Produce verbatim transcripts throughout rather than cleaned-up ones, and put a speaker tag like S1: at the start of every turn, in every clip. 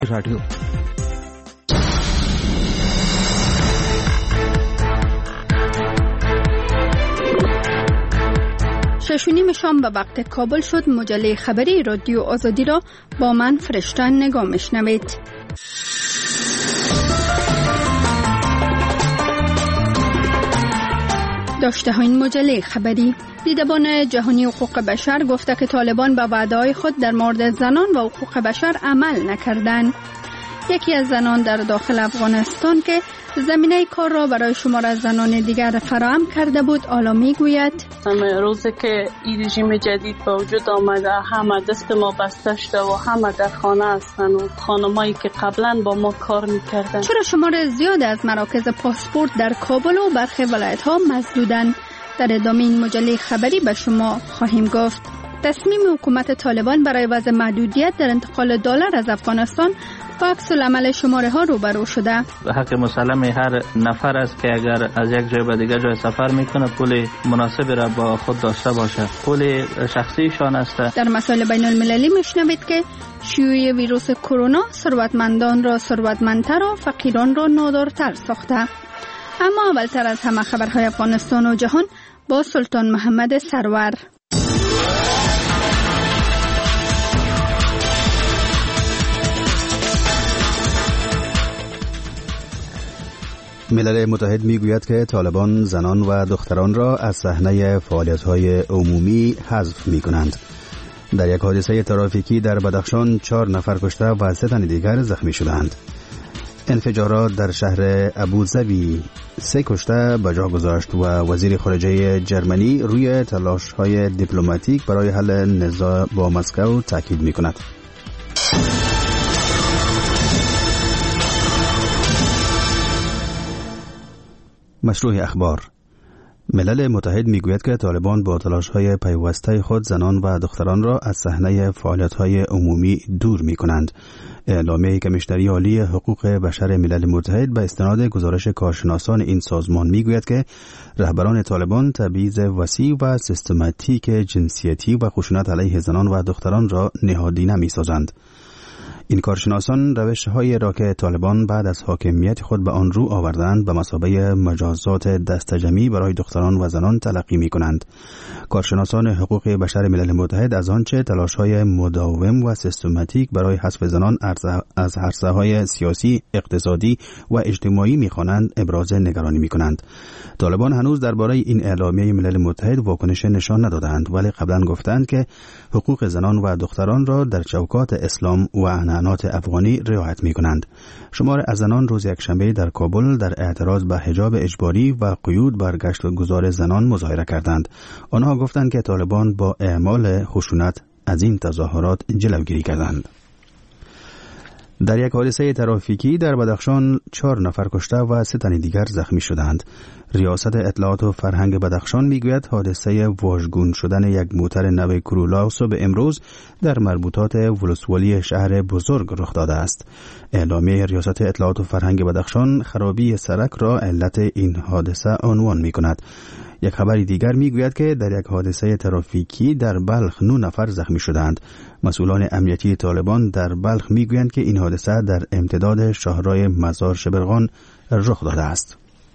S1: رادیو.
S2: شش و نیم شام به وقت کابل شد. مجله خبری رادیو آزادی را با من فرشته نگاه میشنوید. داشته ها این مجله خبری. دیدبان جهانی حقوق بشر گفته که طالبان به وعده‌های خود در مورد زنان و حقوق بشر عمل نکردند. یکی از زنان در داخل افغانستان که زمینه کار را برای شمار از زنان دیگر فراهم کرده بود حالا میگوید
S3: روزی که این رژیم جدید به وجود آمده همه دست ما بسته شده و همه در خانه هستند و خانمایی که قبلا با ما کار میکردن.
S2: چرا شمار زیاد از مراکز پاسپورت در کابل و برخی ولایت ها مسدودند؟ در ادامه این مجله خبری به شما خواهیم گفت. تصمیم حکومت طالبان برای وضع محدودیت در انتقال دلار از افغانستان با عکس العمل شماره ها روبرو شده.
S4: حق مسلم هر نفر است که اگر از یک جای به دیگر جای سفر میکنه پول مناسب را با خود داشته باشه. پول شخصی شان است.
S2: در مسائل بین المللی میشنوید که شیوع ویروس کرونا ثروتمندان را ثروتمندتر و فقیران را نادارتر ساخته. اما اولتر از همه خبرهای افغانستان و جهان با سلطان محمد سرور.
S1: ملل متحد میگوید که طالبان زنان و دختران را از صحنه فعالیت‌های عمومی حذف می‌کنند. در یک حادثه ترافیکی در بدخشان چهار نفر کشته و سه تن دیگر زخمی شدند. انفجارات در شهر ابوظبی سه کشته به جا گذاشت و وزیر خارجه جرمنی روی تلاش‌های دیپلماتیک برای حل نزاع با مسکو تاکید می‌کند. مشروع اخبار. ملل متحد میگوید که طالبان با تلاش‌های پیوسته خود زنان و دختران را از صحنه فعالیت‌های عمومی دور می‌کنند. اعلامیه کمیشنری عالی حقوق بشر ملل متحد به استناد گزارش کارشناسان این سازمان میگوید که رهبران طالبان تبعیض وسیع و سیستماتیک جنسیتی و خشونت علیه زنان و دختران را نهادینه می‌سازند. این کارشناسان روش‌های را که طالبان بعد از حاکمیت خود به آن رو آوردند به مثابه مجازات دستجمعی برای دختران و زنان تلقی می‌کنند. کارشناسان حقوق بشر ملل متحد از آنچه تلاش‌های مداوم و سیستماتیک برای حذف زنان از عرصه‌های سیاسی، اقتصادی و اجتماعی می‌خوانند ابراز نگرانی می‌کنند. طالبان هنوز درباره این اعلامیه ملل متحد واکنش نشان ندادند، ولی قبلا گفتند که حقوق زنان و دختران را در چوکات اسلام و عنعنات افغانی رعایت می‌کنند. شمار از زنان روز یکشنبه در کابل در اعتراض به حجاب اجباری و قیود بر گشت و گذار زنان مظاهره کردند. آنها گفتند که طالبان با اعمال خشونت از این تظاهرات جلوگیری کردند. در یک حادثه ترافیکی در بدخشان چهار نفر کشته و سه تن دیگر زخمی شدند. ریاست اطلاعات و فرهنگ بدخشان میگوید حادثه واژگون شدن یک موتر نو کرولا صبح امروز در مربوطات ولسوالی شهر بزرگ رخ داده است. اعلامیه ریاست اطلاعات و فرهنگ بدخشان خرابی سرک را علت این حادثه عنوان میکند. یک خبر دیگر میگوید که در یک حادثه ترافیکی در بلخ نه نفر زخمی شدند. مسئولان امنیتی طالبان در بلخ میگویند که این حادثه در امتداد شاهراه مزار شبرغان رخ داده است.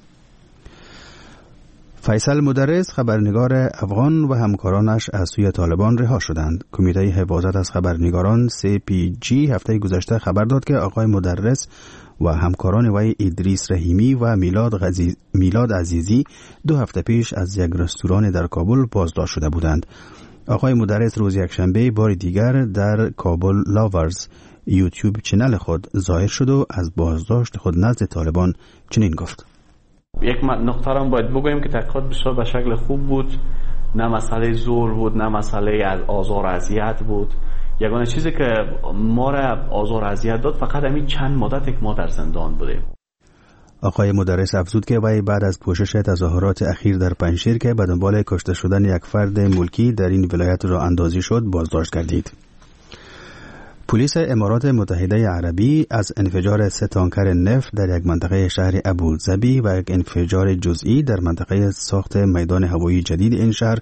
S1: فیصل مدرس خبرنگار افغان و همکارانش از سوی طالبان رها شدند. کمیته حفاظت از خبرنگاران سی پی جی هفته گذشته خبر داد که آقای مدرس و همکاران وی ادریس رحیمی و میلاد, غزیز... میلاد عزیزی دو هفته پیش از یک رستوران در کابل بازداشت شده بودند. آقای مدرس روز یکشنبه بار دیگر در کابل لاورز یوتیوب چنل خود ظاهر شد و از بازداشت خود نزد طالبان چنین گفت:
S5: یک نقطه را باید بگوییم که تحقیقات بسیار به شکل خوب بود، نه مسئله زور بود، نه مسئله از آزار و اذیت بود. یگانه چیزی که ما را آزار و اذیت داد فقط همین چند مدت که ما در زندان بودیم.
S1: آقای مدرس افزود که وی بعد از پوشش تظاهرات اخیر در پنجشیر که به دنبال کشته شدن یک فرد ملکی در این ولایت را اندازی شد بازداشت گردید. پلیس امارات متحده عربی از انفجار سه تانکر نفت در یک منطقه شهر ابوظبی و یک انفجار جزئی در منطقه ساخت میدان هوایی جدید این شهر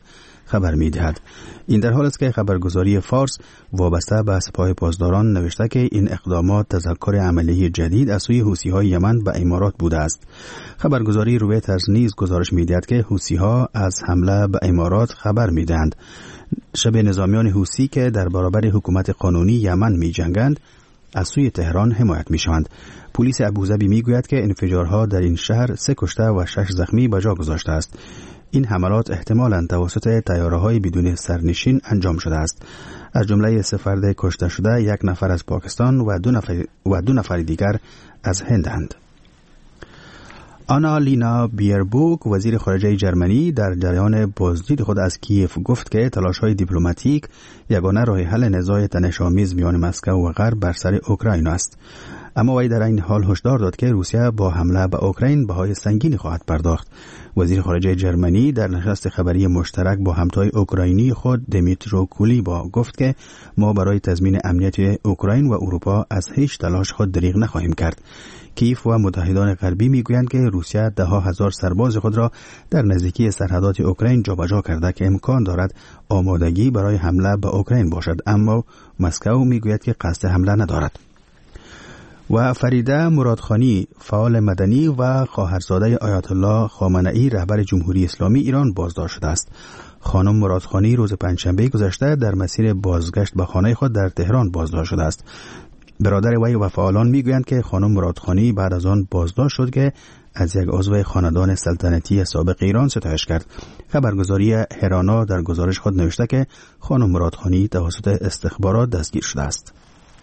S1: خبر می‌دهد. این در حال است که خبرگزاری فارس وابسته به سپاه پاسداران نوشته که این اقدامات تذکر عملیه جدید از سوی حوثی‌های یمن به امارات بوده است. خبرگزاری رویترز نیز گزارش می‌دهد که حوثی‌ها از حمله به امارات خبر می‌دهند. شبه نظامیان حوثی که در برابر حکومت قانونی یمن می‌جنگند از سوی تهران حمایت می‌شوند. پلیس ابوظبی می‌گوید که انفجارها در این شهر سه کشته و شش زخمی به جا گذاشته است. این حملات احتمالاً توسط طیاره‌های بدون سرنشین انجام شده است. از جمله سه فرد کشته شده یک نفر از پاکستان و دو نفر و دو نفر دیگر از هندند. آنا لینا بیربوک وزیر خارجه جرمنی در جریان بازدید خود از کیف گفت که تلاش‌های دیپلماتیک یگانه راه حل نزاع تنش‌آمیز میان مسکو و غرب بر سر اوکراین است. اما وی در این حال هشدار داد که روسیه با حمله به اوکراین بهای سنگینی خواهد پرداخت. وزیر خارجه جرمنی در نشست خبری مشترک با همتای اوکراینی خود دمیترو کولیبا گفت که ما برای تضمین امنیت اوکراین و اروپا از هیچ تلاش خود دریغ نخواهیم کرد. کیف و متحدان غربی میگویند که روسیه ده ها هزار سرباز خود را در نزدیکی سرحدات اوکراین جابجا کرده که امکان دارد آمادگی برای حمله به اوکراین باشد، اما مسکو میگوید که قصد حمله ندارد. و فریده مرادخانی فعال مدنی و خواهرزاده آیت الله خامنه‌ای رهبر جمهوری اسلامی ایران بازداشت شده است. خانم مرادخانی روز پنجشنبه گذشته در مسیر بازگشت به خانه خود در تهران بازداشت شده است. برادر وی و فعالان میگویند که خانم مرادخانی بعد از آن بازداشت شد که از یک عضو خاندان سلطنتی سابق ایران ستایش کرد. خبرگزاری هرانا در گزارش خود نوشته که خانم مرادخانی توسط استخبارات دستگیر شده است.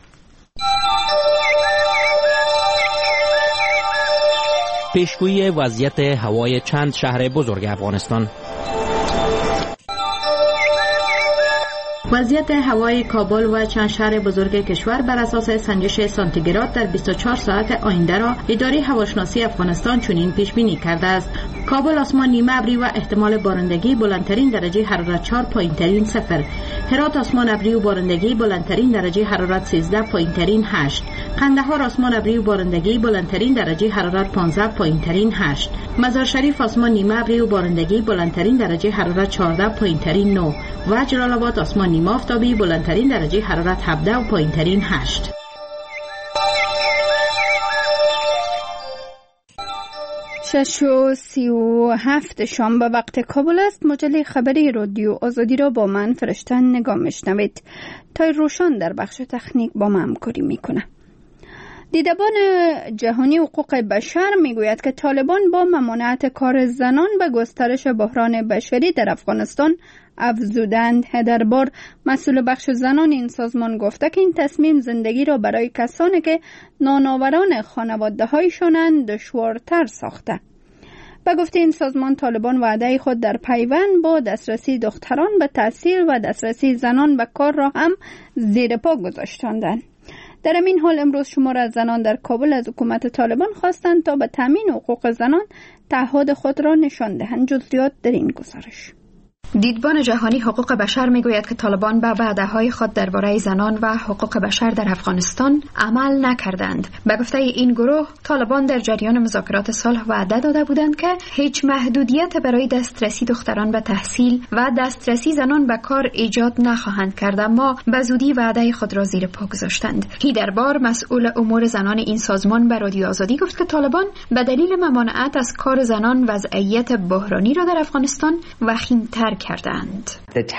S6: پیشگویی وضعیت هوای چند شهر بزرگ افغانستان.
S7: وضعیت هوای کابل و چند شهر بزرگ کشور بر اساس سنجش سانتیگراد در بیست و چهار ساعت آینده را اداره هواشناسی افغانستان چنین پیش بینی کرده است: کابل آسمان نیمه ابری و احتمال بارندگی، بلندترین درجه حرارت چهار، پایینترین صفر. هرات آسمان ابری و بارندگی، بلندترین درجه حرارت سیزده، پایینترین هشت. قندهار آسمان ابری و بارندگی، بلندترین درجه حرارت پانزده، پایینترین هشت. مزار شریف آسمان نیمه ابری و بارندگی، بلندترین درجه حرارت چهارده، پایینترین نه. و جلال آباد آسمان نیمه آفتابی، بلندترین درجه حرارت هفده و پایینترین هشت.
S2: شش و سی و هفت شام به وقت کابل است. مجله خبری رادیو آزادی را با من فرشتن نگاه میشنوید. تای روشان در بخش تکنیک با من همکاری میکنه. دیدبان جهانی حقوق بشر میگوید که طالبان با ممانعت کار زنان به گسترش بحران بشری در افغانستان افزودند. هدربار مسئول بخش زنان این سازمان گفته که این تصمیم زندگی را برای کسانی که نانآوران خانواده هایشانند دشوارتر ساخته. به گفته این سازمان، طالبان وعده خود در پیوند با دسترسی دختران به تحصیل و دسترسی زنان به کار را هم زیر پا گذاشتند. در این حال امروز شمار از زنان در کابل از حکومت طالبان خواستند تا به تامین حقوق زنان تعهد خود را نشان دهند. جزئیات در این گزارش.
S7: دیدبان جهانی حقوق بشر میگوید که طالبان به وعده‌های خود درباره زنان و حقوق بشر در افغانستان عمل نکردند. به گفته این گروه، طالبان در جریان مذاکرات صلح وعده داده بودند که هیچ محدودیت برای دسترسی دختران به تحصیل و دسترسی زنان به کار ایجاد نخواهند کرد، اما به زودی وعده خود را زیر پا گذاشتند. هیدربار مسئول امور زنان این سازمان به رادیو آزادی گفت که طالبان به دلیل ممانعت از کار زنان وضعیت بحرانی را در افغانستان وخیم‌تر کردند.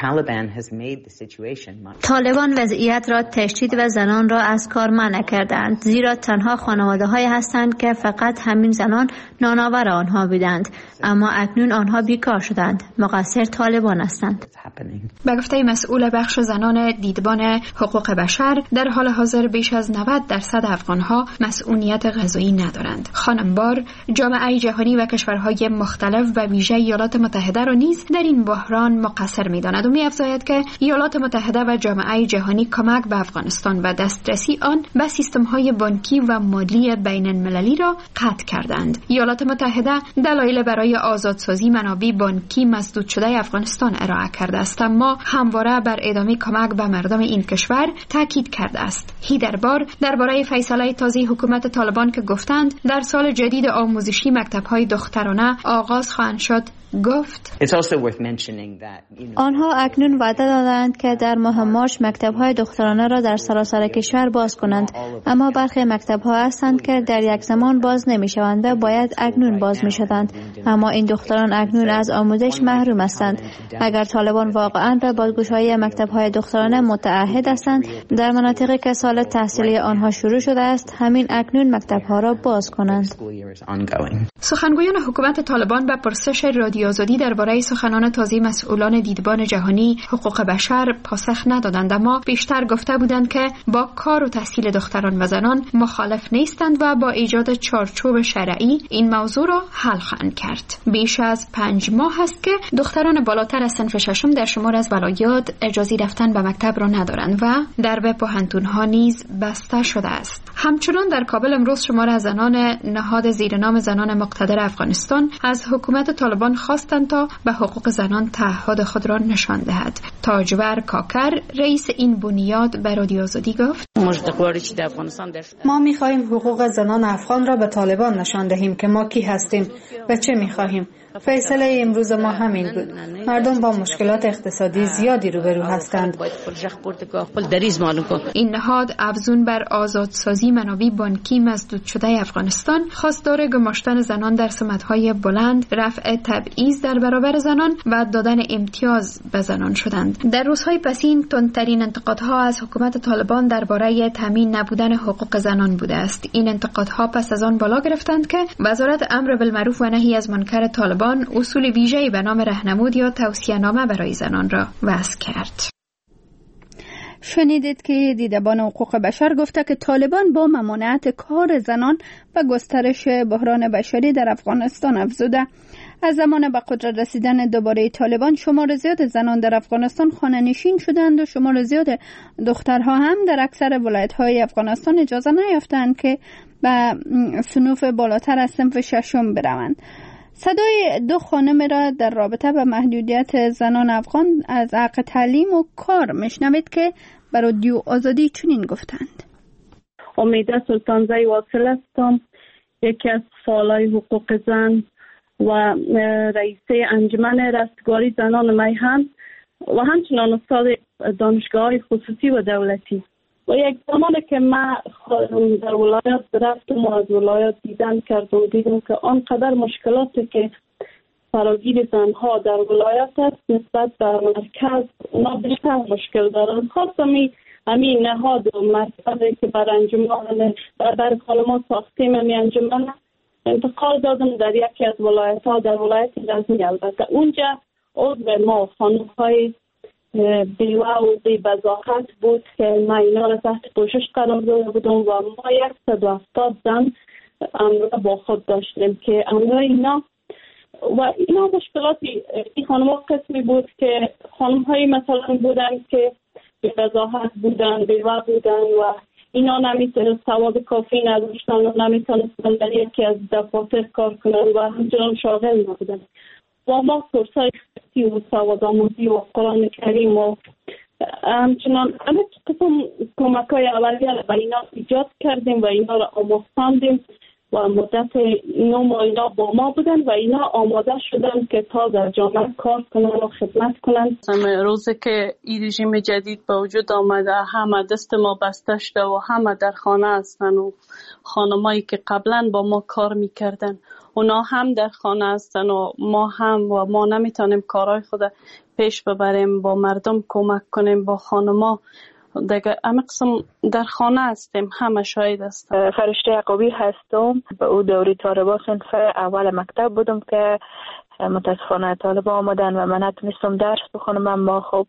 S8: طالبان وضعیت را تشدید و زنان را از کار منع کردند، زیرا تنها خانواده های هستند که فقط همین زنان نانآور آنها بودند، اما اکنون آنها بیکار شدند. مقصر طالبان هستند.
S7: به گفته مسئول بخش زنان دیدبان حقوق بشر، در حال حاضر بیش از نود درصد افغانها مسئولیت غذایی ندارند. خانم بار جامعه جهانی و کشورهای مختلف و ویژه ایالات متحده را نیز در این بحران مقصر می‌داند و می‌افزاید که ایالات متحده و جامعه جهانی کمک به افغانستان و دسترسی آن به سیستم‌های بانکی و مالی بین‌المللی را قطع کردند. ایالات متحده دلایل برای آزادسازی منابع بانکی مسدود شده افغانستان ارائه کرده است، اما همواره بر ادامه کمک به مردم این کشور تاکید کرده است. هیدربار درباره فیصله تازه حکومت طالبان که گفتند در سال جدید آموزشی مکتب‌های دخترانه آغاز خواهند شد گفت
S8: آنها اکنون وعده دادند که در ماه مارچ مکتب‌های دخترانه را در سراسر کشور باز کنند، اما برخی مکتب‌ها هستند که در یک زمان باز نمی‌شوند و باید اکنون باز می‌شدند، اما این دختران اکنون از آموزش محروم هستند. اگر طالبان واقعاً به بازگشایی مکتب‌های دخترانه متعهد هستند، در مناطقی که سال تحصیلی آنها شروع شده است، همین اکنون مکتب‌ها را باز کنند.
S7: سخنگویان حکومت طالبان به پرسش رادیو آزادی درباره سخنان تازه مسئولان دیدبان جهانی حقوق بشر پاسخ ندادند، اما بیشتر گفته بودند که با کار و تحصیل دختران و زنان مخالف نیستند و با ایجاد چارچوب شرعی این موضوع را حل خواهند کرد. بیش از پنج ماه است که دختران بالاتر از صنف ششم در شمار از ولایات اجازه رفتن به مکتب را ندارند و درب پوهنتون‌ها نیز بسته شده است. همچنان در کابل امروز شمار از زنان نهاد زیر نام زنان مقتدر افغانستان از حکومت طالبان خواستند تا به حقوق زنان تعهد خود را نشان دهد. تاجور کاکر رئیس این بنیاد به رادیو آزادی گفت:
S9: ما می‌خواهیم حقوق زنان افغان را به طالبان نشان دهیم که ما کی هستیم و چه می‌خواهیم. فیصله امروز ما همین بود. مردم با مشکلات اقتصادی زیادی روبرو هستند.
S7: این نهاد افزون بر آزادسازی منابع بانکی مسدود شده افغانستان، خواستار گماشتن زنان در سمت‌های بلند، رفع تبعیض در برابر زنان و دادن امتیاز به زنان شدند. در روزهای پسین تندترین انتقادها از حکومت طالبان درباره تامین نبودن حقوق زنان بوده است. این انتقادها پس از آن بالا گرفتند که وزارت امر بالمعروف و نهی از منکر طالبان اصول ویژه‌ای به نام راهنمود یا توصیه‌نامه برای زنان را وضع کرد.
S2: شنیدید که دیدبان حقوق بشر گفته که طالبان با ممانعت کار زنان و گسترش بحران بشری در افغانستان افزوده. از زمان به قدرت رسیدن دوباره طالبان شمار زیاد زنان در افغانستان خانه‌نشین شدند و شمار زیاد دخترها هم در اکثر ولایت‌های افغانستان اجازه نیافتند که به صنوف بالاتر از صنف ششم بروند. صدای دو خانم را در رابطه با محدودیت زنان افغان از حق تعلیم و کار میشنوید که بر رادیو آزادی چنین گفتند.
S3: امیده سلطانزی واصل هستم، یکی از فعالای حقوق زن و رئیسه انجمن رستگاری زنان میهن و همچنان استاد دانشگاه خصوصی و دولتی. و یک زمانی که من در ولایت رفتم و از ولایت دیدن کردم و دیدم که آنقدر مشکلاتی که فراگیر زنها در ولایت است نسبت به مرکز اونا بیشتر مشکل دارند. خواستم همین نهاد و مرکزی که بر انجمن بر خانمان ساختیم همین انجمن انتقال دادم در یکی از ولایت ها، در ولایت غزنی. البته اونجا عضو ما خانم های بیوه و بی بزاحت بود که ما اینا را تحت پوشش قرار داده بودم و ما صد و هفتاد زن امرا با خود داشتیم که امرا اینا و اینا مشکلاتی این خانم ها قسمی بود که خانم های مثلا بودن که بی بزاحت بودن، بیوه بودن و اینا نمیتونست سواد کافی نداشتن و نمیتونستن در یکی از دفاتر کار کنن و همچنان شاغل نبودن. و ما کورسای اختصاصی و سواد آموزی و قرآن کریم و همچنان همه قسم کمک‌های اولیه و اینا ایجاد کردیم و اینا را آموزاندیم و مدت نه ماه اینا با ما بودن و اینا آماده شدن که تا در جامعه کار کنن و خدمت کنن. روزی که این رژیم جدید به وجود آمده همه دست ما بسته شده و همه در خانه هستن و خانمایی که قبلا با ما کار میکردن اونا هم در خانه هستن و ما هم و ما نمیتونیم کارهای خود پیش ببریم، با مردم کمک کنیم، با خانما دیگه همه قسم در خانه هستیم، همه شاهد هستم.
S10: فرشته عقابی هستم. به او دوری طالبان صنف اول مکتب بودم که متاسفانه طالبان آمدن و من نتونستم درس بخونم، اما خب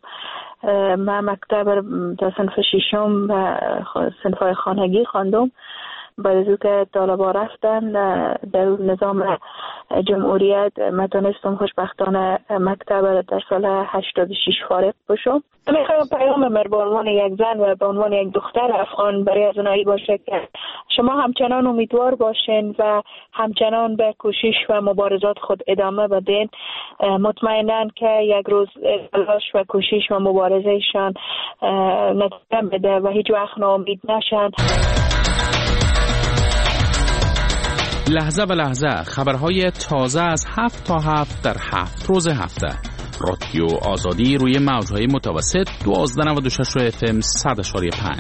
S10: من مکتب تا صنف ششم و صنفهای خانگی خواندم. بعد از که طالبان رفتن در نظام جمهوریت من تونستم خوشبختانه مکتب در سال هشتاد و شش فارغ بشم. میخوام پیام من به عنوان یک زن و به عنوان یک دختر افغان برای از اونایی باشه که شما همچنان امیدوار باشین و همچنان به کوشش و مبارزات خود ادامه بدین. مطمئنن که یک روز تلاش و کوشش و مبارزهشان نتیجه بده و هیچ وقت ناامید نشن.
S11: لحظه به لحظه خبرهای تازه از هفت تا هفت در هفت روز هفته. رادیو آزادی روی موجهای متوسط دوازده نود و شش اف ام صد اشاری پنج.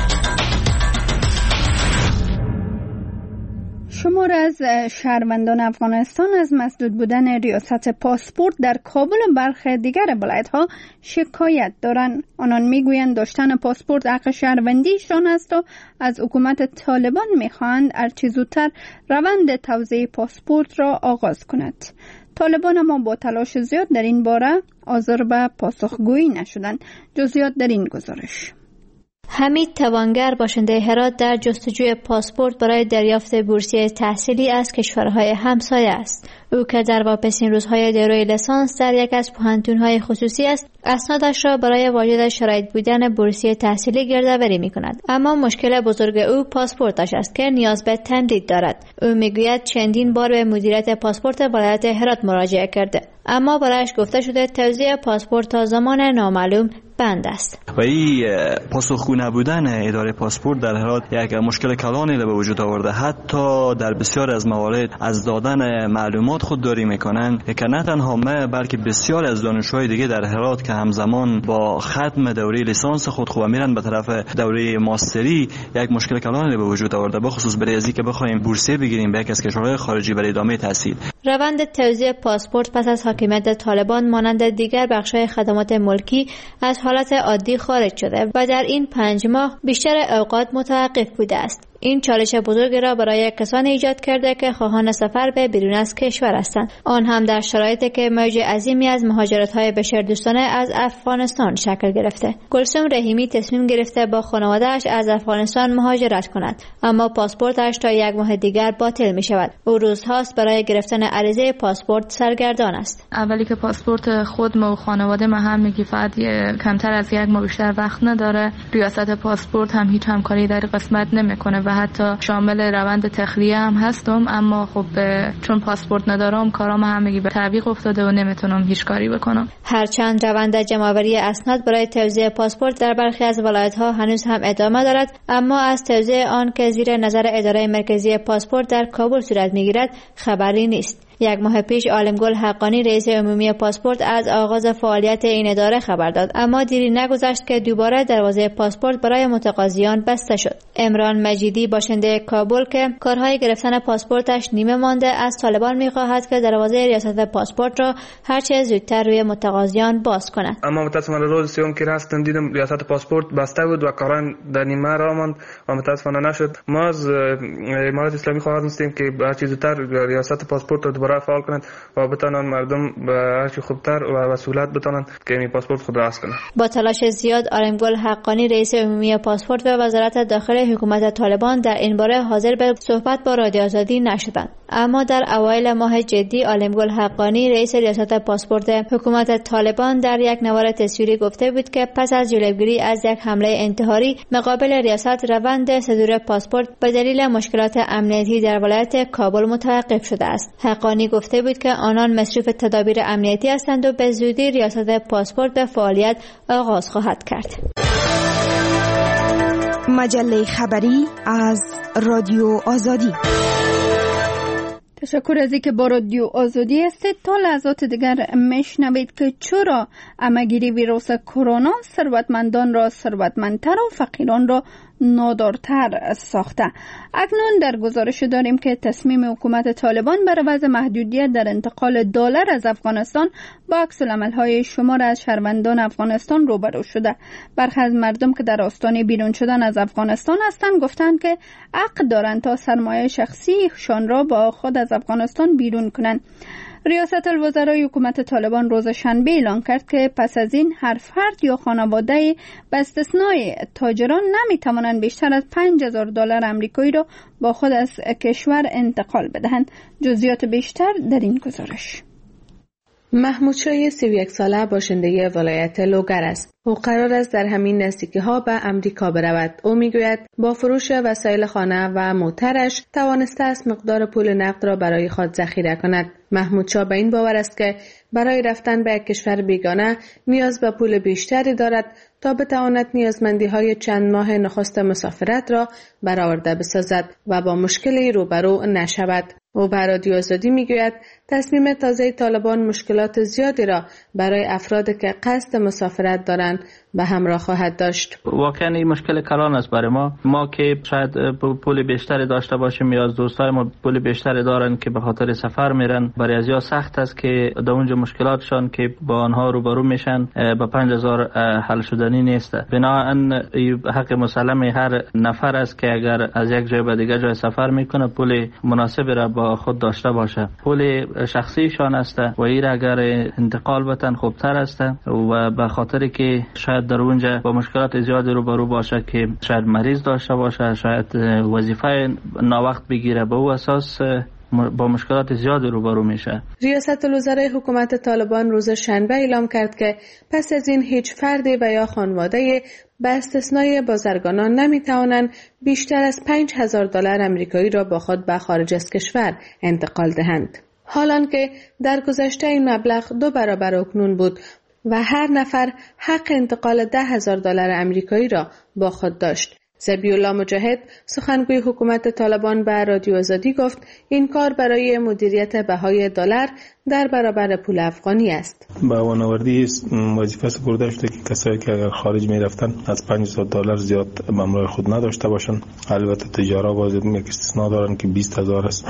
S2: شمار از شهروندان افغانستان از مسدود بودن ریاست پاسپورت در کابل و برخی دیگر ولایت‌ها شکایت دارند. آنان میگویند داشتن پاسپورت حق شهروندیشان است و از حکومت طالبان میخواهند هرچه زودتر روند توزیع پاسپورت را آغاز کند. طالبان اما با تلاش زیاد در این باره حاضر به پاسخگویی نشدند. جزئیات در این گزارش.
S8: حمید توانگر باشنده هرات در جستجوی پاسپورت برای دریافت بورسیه تحصیلی از کشورهای همسایه است. او که در واپسین روزهای دوره لیسانس در یک از پوهنتون‌های خصوصی است، اسنادش را برای واجد شرایط بودن بورسیه تحصیلی گردآوری می‌کند. اما مشکل بزرگ او پاسپورتش است که نیاز به تمدید دارد. او میگوید چندین بار به مدیریت پاسپورت ولایت هرات مراجعه کرده، اما برایش گفته شده توزیع پاسپورت تا زمان نامعلوم بند است.
S12: و این پاسخگو نبودن اداره پاسپورت در هرات یک مشکل کلانی به وجود آورده. حتی در بسیار از موارد از دادن معلومات خودداری میکنن که نه تنها ما بلکه بسیار از دانشجوهای دیگه در هرات که همزمان با ختم دوره لیسانس خود خوب میرن به طرف دوره ماستری یک مشکل کلانی به وجود آورده، به خصوص برای ازی که بخوایم بورسیه بگیریم به یک از کشورهای خارجی برای ادامه تحصیل.
S8: روند توزیع پاسپورت پس از حاکمیت طالبان مانند دیگر بخش‌های خدمات ملکی از حالت عادی خارج شده و در این پنج ماه بیشتر اوقات متوقف بوده است. این چالش بزرگی را برای کسانی ایجاد کرده که خواهان سفر به بیرون از کشور هستند، آن هم در شرایطی که موج عظیمی از مهاجرت‌های بشردوستانه از افغانستان شکل گرفته. گلسوم رحیمی تصمیم گرفته با خانواده‌اش از افغانستان مهاجرت کند، اما پاسپورتش تا یک ماه دیگر باطل می شود. او روزهاست برای گرفتن عریضه پاسپورت سرگردان است.
S13: اولی که پاسپورت خود ما و خانواده ما هم میگی فقط کمتر از یک ماه بیشتر وقت نداره. ریاست پاسپورت هم هیچ همکاری در قسمت نمیکنه و حتی شامل روند تخلیه هم هستم، اما خب چون پاسپورت ندارم کارام همگی به تعویق افتاده و نمیتونم هیچ کاری بکنم.
S8: هرچند روند جمع‌آوری اسناد برای توزیع پاسپورت در برخی از ولایت‌ها هنوز هم ادامه دارد، اما از توزیع آن که زیر نظر اداره مرکزی پاسپورت در کابل صورت میگیرد خبری نیست. یک ماه پیش عالمگل حقانی رئیس عمومی پاسپورت از آغاز فعالیت این اداره خبر داد، اما دیری نگذشت که دوباره دروازه پاسپورت برای متقاضیان بسته شد. عمران مجیدی باشنده کابل که کارهای گرفتن پاسپورتش نیمه مانده، از طالبان می‌خواهد که دروازه ریاست پاسپورت را هرچه زودتر روی متقاضیان باز کند.
S14: اما متأسفانه روز سوم که رفتم دیدم ریاست پاسپورت بسته بود و کاران در نیمه را ماند و متأسفانه نشد. ما از امارات اسلامی خواهد هستیم که هرچه زودتر ریاست پاسپورت را دوباره فعال کنند و بتوانند مردم به هر چه خوبتر و وسولت بتوانند که این پاسپورت خود را حاصل کنند.
S8: با تلاش زیاد عالمگل حقانی رئیس عمومی پاسپورت و وزارت داخلی حکومت طالبان در این باره حاضر به صحبت با رادیو آزادی نشدند، اما در اوایل ماه جدی عالمگل حقانی رئیس ریاست پاسپورت حکومت طالبان در یک نوار تصویری گفته بود که پس از جلوگیری از یک حمله انتحاری مقابل ریاست روند صدور پاسپورت به دلیل مشکلات امنیتی در ولایت کابل متوقف شده است. حقانی گفته بود که آنان مصروف تدابیر امنیتی هستند و به زودی ریاست پاسپورت به فعالیت آغاز خواهد کرد.
S15: مجله خبری از رادیو آزادی.
S2: تشکر از اینکه با رادیو آزادی هستید. تا لحظات دیگر میشنوید که چرا همه‌گیری ویروس کرونا ثروتمندان را ثروتمندتر و فقیران را نادارتر ساخته. اکنون در گزارش داریم که تصمیم حکومت طالبان بر وضع محدودیت در انتقال دلار از افغانستان با عکس العمل‌های شمار از شهروندان افغانستان روبرو شده. برخی از مردم که در آستانه بیرون شدن از افغانستان هستند گفتند که حق دارند تا سرمایه شخصیشان را با خود از افغانستان بیرون کنند. ریاست الوزرای حکومت طالبان روز شنبه اعلام کرد که پس از این هر فرد یا خانواده به استثنای تاجران نمیتوانند بیشتر از پنج هزار دلار آمریکایی را با خود از کشور انتقال بدهند. جزئیات بیشتر در این گزارش.
S16: محمود شاه سی و یک ساله باشنده ولایت لوگر است. او قرار است در همین نزدیکی‌ها به امریکا برود. او میگوید با فروش وسایل خانه و موترش توانسته است مقدار پول نقد را برای خود ذخیره کند. محمود شاه به این باور است که برای رفتن به یک کشور بیگانه نیاز به پول بیشتری دارد تا بتواند نیازمندی‌های چند ماه نخست مسافرت را برآورده بسازد و با مشکلی روبرو نشود. او به رادیو آزادی میگوید تصمیم تازه طالبان مشکلات زیادی را برای افرادی که قصد مسافرت دارند به همراه خواهد داشت.
S4: واقعا این مشکل کلان است برای ما. ما که شاید پول بیشتری داشته باشیم یا از دوستای ما پول بیشتری دارن که به خاطر سفر میرن، برای ازیا سخت است که در اونجا مشکلاتشان که با آنها روبرو میشن با پنج هزار حل شدنی نیست. بنابراین حق مسلم هر نفر است که اگر از یک جای به دیگر جای سفر میکنه پول مناسبی را با خود داشته باشه. پول شخصیشان است و این اگر انتقال بتن خوبتر است و به خاطر که شاید در اونجا با مشکلات زیادی روبرو باشه که شاید مریض داشته باشه، شاید وظیفه ناوقت بگیره، به او اساس با مشکلات زیادی روبرو میشه.
S16: ریاست الوزرای حکومت طالبان روز شنبه اعلام کرد که پس از این هیچ فردی و یا خانواده به استثنای بازرگانان نمیتوانند بیشتر از پنج هزار دلار آمریکایی را با خود به خارج از کشور انتقال دهند. حالان که در گذشته این مبلغ دو برابر اکنون بود و هر نفر حق انتقال ده هزار دلار آمریکایی را با خود داشت. ذبیح‌الله مجاهد سخنگوی حکومت طالبان به رادیو آزادی گفت این کار برای مدیریت بهای دلار در برابر پول افغانی است.
S17: با وانوردی وظیفه سپرده شده که کسایی که اگر خارج می رفتن از پنج هزار دلار زیاد به همراه خود نداشته باشند. البته تجارا باز یک استثناء دارن که بیست هزار است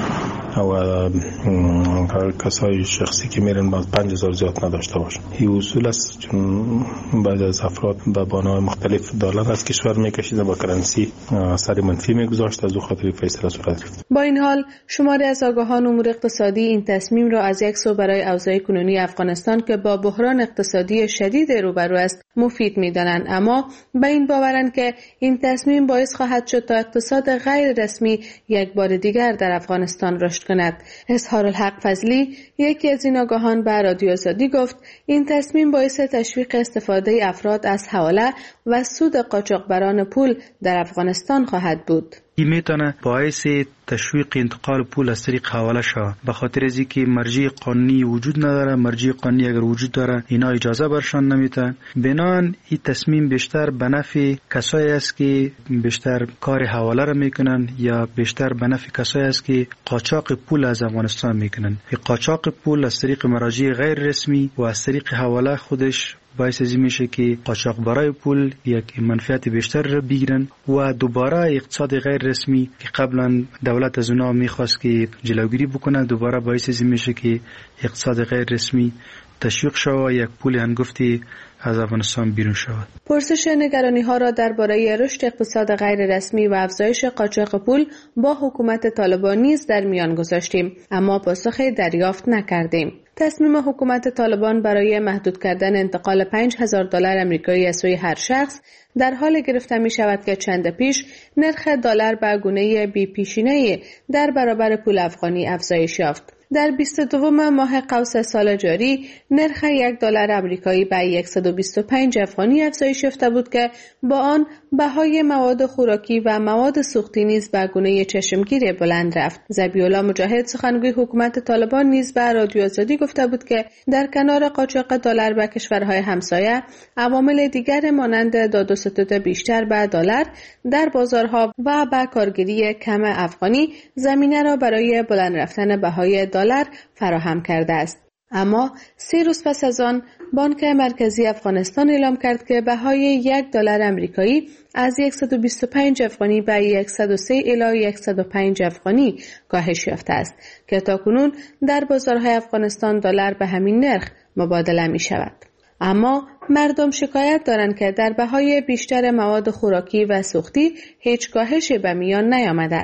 S17: و کسای شخصی که میرن باز پنج هزار زیاد نداشته باشند. این اصول است چون بعضی از افراد به بنای مختلف دلار از کشور میکشیدن با کرنسی اثر منفی میگذاشت، از او خاطر فیصله صورت گرفت.
S16: با این حال شماری از آگاهان امور اقتصادی این تصمیم را از یک سو برای اوضاع کنونی افغانستان که با بحران اقتصادی شدید روبرو است مفید می‌دانند، اما به این باورند که این تصمیم باعث خواهد شد تا اقتصاد غیر رسمی یک بار دیگر در افغانستان رشد کند. اظهارالحق فضلی یکی از این آگاهان به رادیو آزادی گفت این تصمیم باعث تشویق استفاده افراد از حواله و سود قاچاقبران پول در افغانستان خواهد بود.
S18: این میتونه باعث تشویق انتقال پول از طریق حواله شود، به خاطر از اینکه مرجع قانونی وجود نداره. مرجع قانونی اگر وجود داره اینا اجازه برشان نمیتن. بنان این تصمیم بیشتر به نفع کسایی است که بیشتر کار حواله را میکنن یا بیشتر به نفع کسایی است که قاچاق پول از افغانستان میکنن. قاچاق پول از طریق مراجع غیر رسمی و از طریق حواله خودش باعث از این میشه که قاچاقبرای پول یک منفعت بیشتر را بگیرن و دوباره اقتصاد غیر رسمی که قبلا دولت از اونها میخواست که جلوگیری بکنه دوباره باعث از این میشه که اقتصاد غیر رسمی تشویق شود، یک پول هنگفتی از افغانستان بیرون شود.
S16: پرسش نگرانی ها را درباره رشد اقتصاد غیر رسمی و افزایش قاچاق پول با حکومت طالبان نیز در میان گذاشتیم، اما پاسخی دریافت نکردیم. تصمیم حکومت طالبان برای محدود کردن انتقال پنج هزار دلار آمریکایی از سوی هر شخص در حال گرفته می شود که چند پیش نرخ دلار به گونه بی پیشینه در برابر پول افغانی افزایش یافت. در بیست و دوم ماه قوس سال جاری نرخ یک دلار آمریکایی به صد و بیست و پنج افغانی افزایش یافته بود که با آن بهای مواد خوراکی و مواد سوختی نیز به گونه چشمگیر بلند رفت. ذبیح‌الله مجاهد سخنگوی حکومت طالبان نیز به رادیو آزادی گفته بود که در کنار قاچاق دلار به کشورهای همسایه عوامل دیگر مانند داد و ستد بیشتر به دلار در بازارها و به کارگیری کم افغانی زمینه را برای بلند رفتن بهای دلار فراهم کرده است. اما سه روز پس از آن بانک مرکزی افغانستان اعلام کرد که بهای یک دلار آمریکایی از صد و بیست و پنج افغانی به صد و سه الی صد و پنج افغانی کاهش یافته است که تاکنون در بازارهای افغانستان دلار به همین نرخ مبادله می شود. اما مردم شکایت دارند که در بهای بیشتر مواد خوراکی و سوختی هیچ کاهشی به میان نیامده است.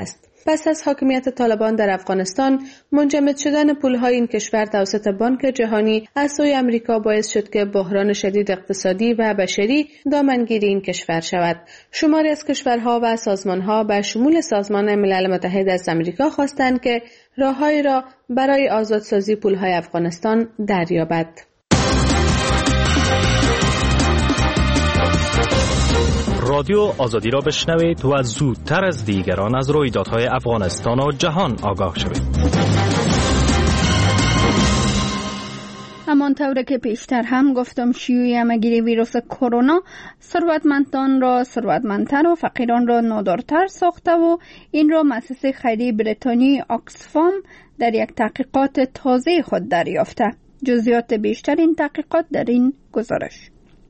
S16: پس از حاکمیت طالبان در افغانستان، منجمد شدن پولهای این کشور توسط بانک جهانی از سوی امریکا باعث شد که بحران شدید اقتصادی و بشری دامنگیری این کشور شود. شماری از کشورها و سازمانها به شمول سازمان ملل متحد از امریکا خواستند که راههایی را برای آزادسازی پولهای افغانستان دریابد.
S19: رادیو آزادی را بشنوید و زودتر از دیگران از رویدادهای افغانستان و جهان آگاه شوید.
S2: همانطور که پیشتر هم گفتم، شیوع همه‌گیری ویروس کرونا ثروتمندان را ثروتمندتر و فقیران را نادارتر ساخته و این را مؤسسه خیریه بریتانی آکسفام در یک تحقیقات تازه خود دریافته. جزئیات بیشتر این تحقیقات در این گزارش.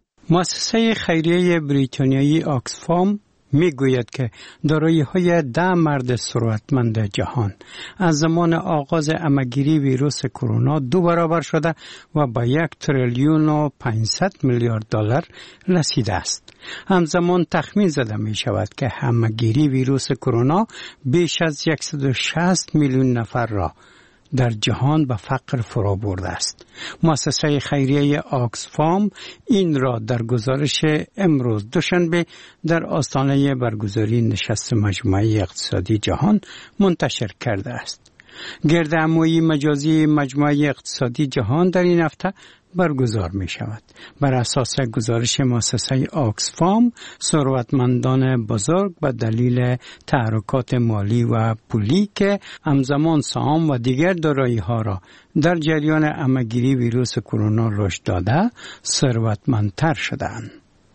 S20: مؤسسه خیریه بریتانیایی آکسفام می گوید که دارایی‌های ده مرد ثروتمند جهان از زمان آغاز همه‌گیری ویروس کرونا دو برابر شده و به یک تریلیون و پانصد میلیارد دلار رسیده است. همزمان تخمین زده می شود که همه‌گیری ویروس کرونا بیش از صد و شصت میلیون نفر را در جهان به فقر فرا برده است. مؤسسه خیریه آکسفام این را در گزارش امروز دوشنبه در آستانه برگزاری نشست مجموعه اقتصادی جهان منتشر کرده است. گردهمایی مجازی مجموعه اقتصادی جهان در این هفته برگزار می شود. بر اساس گزارش مؤسسه آکسفام، ثروتمندان بزرگ به دلیل تحرکات مالی و پولی که همزمان سهام و دیگر دارایی‌ها را در جریان همه‌گیری ویروس کرونا رشد داده، ثروتمندتر شدند.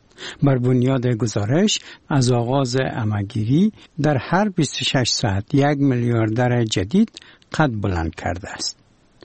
S20: بر بنیاد گزارش، از آغاز همه‌گیری در هر بیست و شش ساعت یک میلیاردر جدید قد بلند کرده است.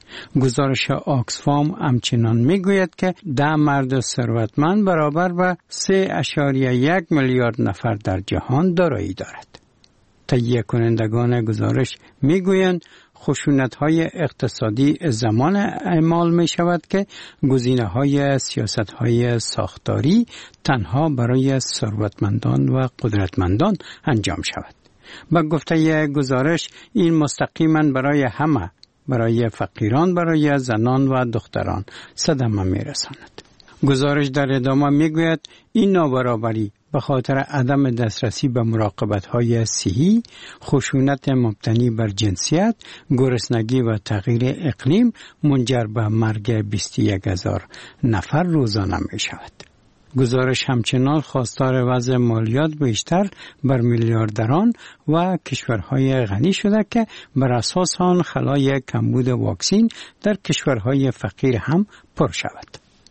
S20: گزارش آکسفام همچنان میگوید که ده مرد ثروتمند برابر به سه اشاریه یک میلیارد نفر در جهان دارایی دارد. تهیه کنندگان گزارش میگویند خشونت‌های اقتصادی زمان اعمال می شود که گزینه‌های سیاست‌های ساختاری تنها برای ثروتمندان و قدرتمندان انجام شود. با گفته گزارش، این مستقیما برای همه، برای فقیران، برای زنان و دختران صدمه می رساند. گزارش در ادامه می گوید این نابرابری به خاطر عدم دسترسی به مراقبت‌های صحی، خشونت مبتنی بر جنسیت، گرسنگی و تغییر اقلیم منجر به مرگ بیست و یک هزار نفر روزانه می شود. گزارش همچنان خواستار وضع مالیات بیشتر بر میلیاردران و کشورهای غنی شده که بر اساس آن خلای کمبود واکسین در کشورهای فقیر هم پر شود.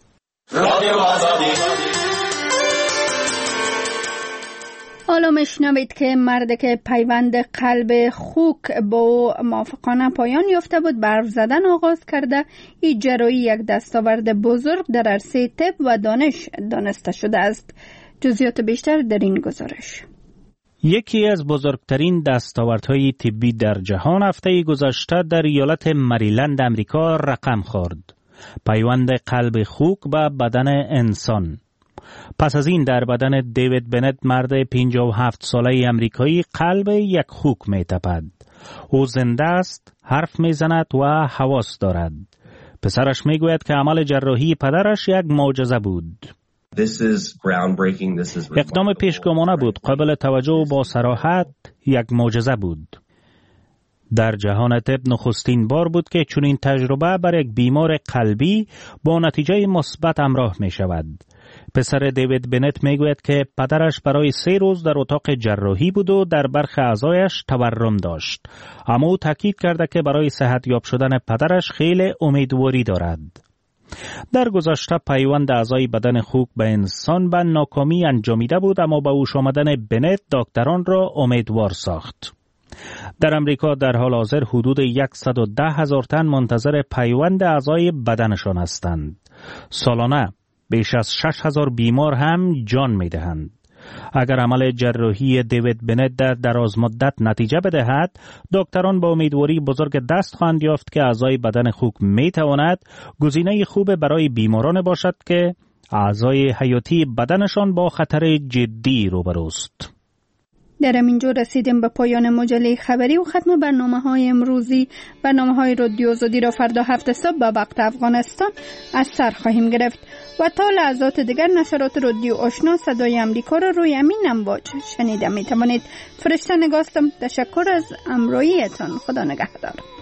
S2: حالا میشنوید که مردی که پیوند قلب خوک با موافقانه پایان یافته بود برف زدن آغاز کرده، این جراحی یک دستاورد بزرگ در عرصه طب و دانش دانسته شده است. جزئیات بیشتر در این گزارش.
S6: یکی از بزرگترین دستاوردهای طبی در جهان هفته گذشته در ایالت مریلند امریکا رقم خورد. پیوند قلب خوک به بدن انسان. پس از این در بدن دیوید بنت، مرد پنجاه و هفت ساله امریکایی، قلب یک خوک می تپد. او زنده است، حرف می زند و حواس دارد. پسرش می گوید که عمل جراحی پدرش یک معجزه بود. اقدام پیشگامانه بود، قابل توجه و با صراحت یک معجزه بود. در جهان طب نخستین بار بود که چنین تجربه بر یک بیمار قلبی با نتیجه مثبت همراه می شود. پسر دیوید بنت می گوید که پدرش برای سه روز در اتاق جراحی بود و در برخی اعضایش تورم داشت. اما او تاکید کرده که برای صحت یاب شدن پدرش خیلی امیدواری دارد. در گذشته پیوند اعضای بدن خوک به انسان به ناکامی انجامیده بود، اما با هوش آمدن بنت دکتران را امیدوار ساخت. در امریکا در حال حاضر حدود صد و ده هزار تن منتظر پیوند اعضای بدنشان هستند. سالانه بیش از شش هزار بیمار هم جان می دهند. اگر عمل جراحی دیوید بنت در دراز مدت نتیجه بدهد، دکتران با امیدواری بزرگ دست خواهند یافت که اعضای بدن خوک می تواند گزینه خوب برای بیماران باشد که اعضای حیاتی بدنشان با خطر جدی روبروست.
S2: در همینجا رسیدیم به پایان مجله خبری و ختم برنامه های امروزی. برنامه های رادیو آزادی را فردا هفت صبح به وقت افغانستان از سر خواهیم گرفت و تا لحظات دیگر نشرات رادیو آشنا صدای امریکا را روی امین امواج شنیده می توانید. فرشته نگاستم. تشکر از همراهیتان. خدا نگهدار.